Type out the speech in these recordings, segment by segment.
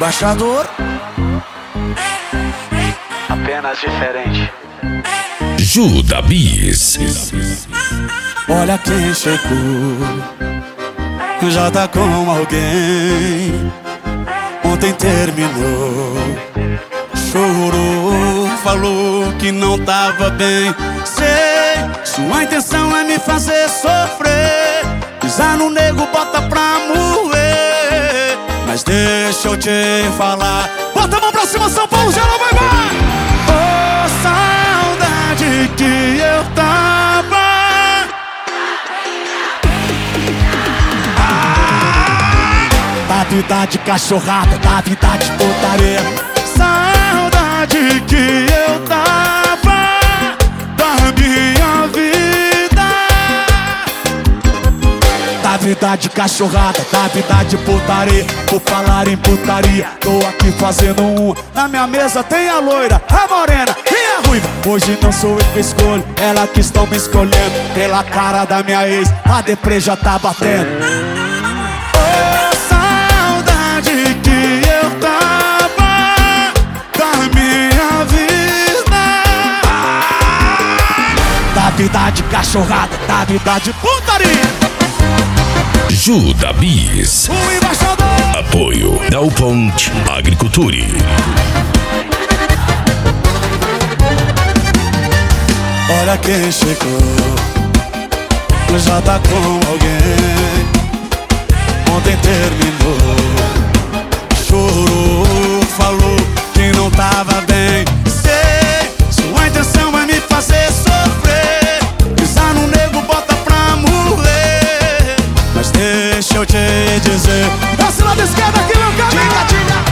embaixador. Apenas diferente. Juda Bis. Olha quem chegou, já tá com alguém. Ontem terminou, chorou, falou que não tava bem. Sei, sua intenção é me fazer sofrer, pisar no nego, bota pra moer. Mas deixa eu te falar, bota a mão pra cima, São Paulo, geral, vai, vai! Oh, saudade que eu tava. Da vida de cachorrada, da vida de putaria. Saudade que eu tava da minha vida. Da vida de cachorrada, da vida de putaria. Por falar em putaria, tô aqui fazendo um. Na minha mesa tem a loira, a morena e a ruiva. Hoje não sou eu que escolho, ela que estão me escolhendo. Pela cara da minha ex, a deprê já tá batendo. Que eu tava da minha vida. Da vida de cachorrada, da vida de putaria. Juda Bis. O embaixador. Apoio Dow Ponte Agriculture. Olha quem chegou, já tá com alguém. Ontem terminou, chorou, falou que não tava bem. Sei, sua intenção é me fazer sofrer, pisar no nego, bota pra moer. Mas deixa eu te dizer, desce lá da esquerda aqui, meu caminho. Diga, diga.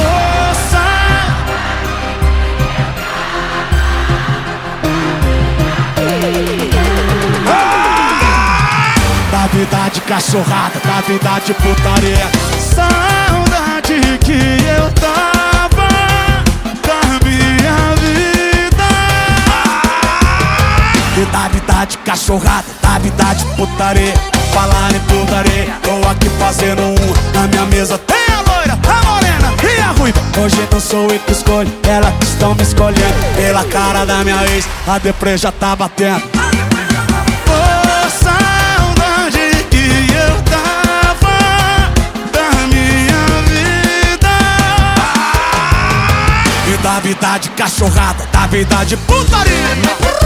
Da vida de cachorrada, da vida de putaria. Saudade que eu tava da minha vida. E da vida de cachorrada, da vida de putaria. Falar em putaria, tô aqui fazendo um. Na minha mesa tem a loira, a morena e a ruiva. Hoje não sou eu que escolho, ela que estão me escolhendo. Pela cara da minha ex, a deprê já tá batendo. Da vida de cachorrada, da vida de putaria.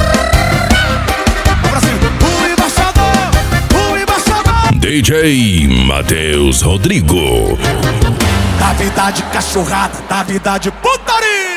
Brasil, o embaixador, o embaixador. DJ Matheus Rodrigo. Da vida de cachorrada, da vida de putaria.